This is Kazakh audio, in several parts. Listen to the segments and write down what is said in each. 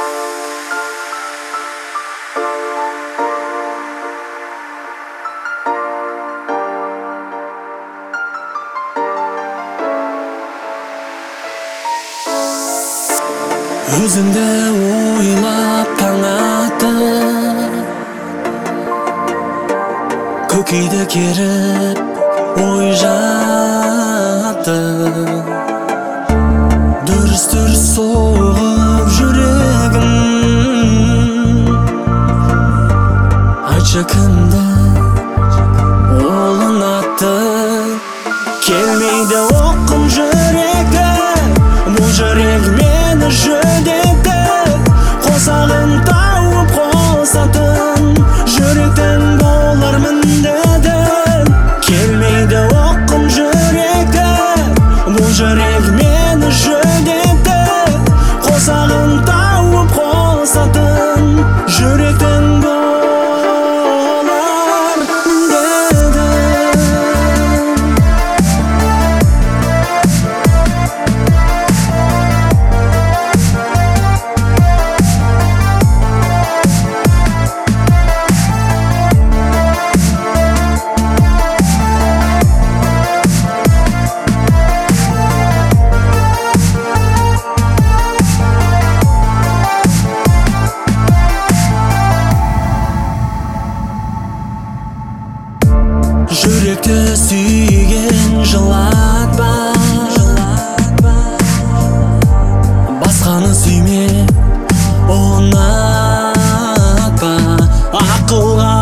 Өзіңді ойлап таң атты, көкейді керіп ой жатты. Дүрс-дүрс соғып жүрегім, айтшы кімді ол ұнатты. Келмейді оқым жүректі, бұл жүрек мені жүдетті. Қосағын тауып қосатын жүректің болармын деді. Келмейді оқым жүректі, бұл жүрек мені жүдетті. Қосағын тауып қосатын жүректің болармын деді. Жүректі сүйген жылатпа, басқаны сүйме, ұнатпа. Ақылға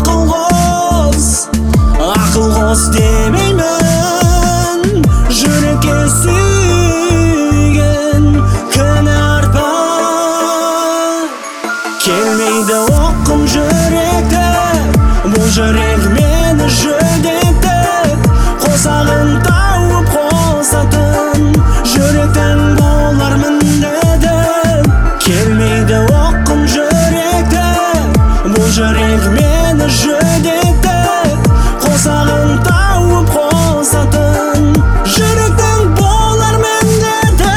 ақыл қос демеймін, жүрекке сүйген күні артпа. Келмейді оқым жүректі, бұл жүрек мені жүдетті. Қосағын тауып қосатын жүректің болармын деді. Келмейді оқым жүректі, бұл жүрек мені жүдетті. Қосағын тауып қосатын жүректің болармын деді.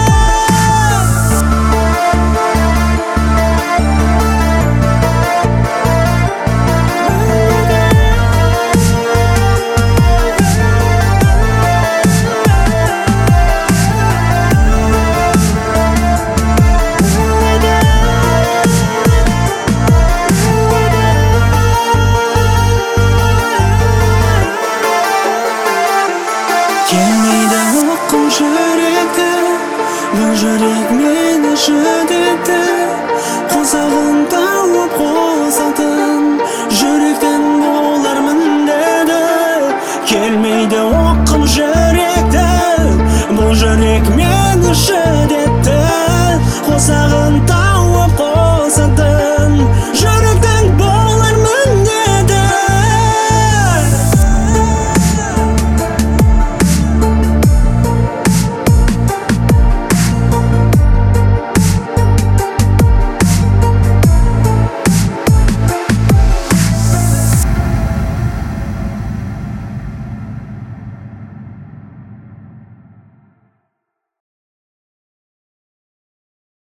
Келмейді оқым жүректі, бұл жүрек мені жүдетті. Қосағын тауып қосатын жүректің болармын деді. Келмейді оқым жүректі, бұл жүрек мені жүдетті.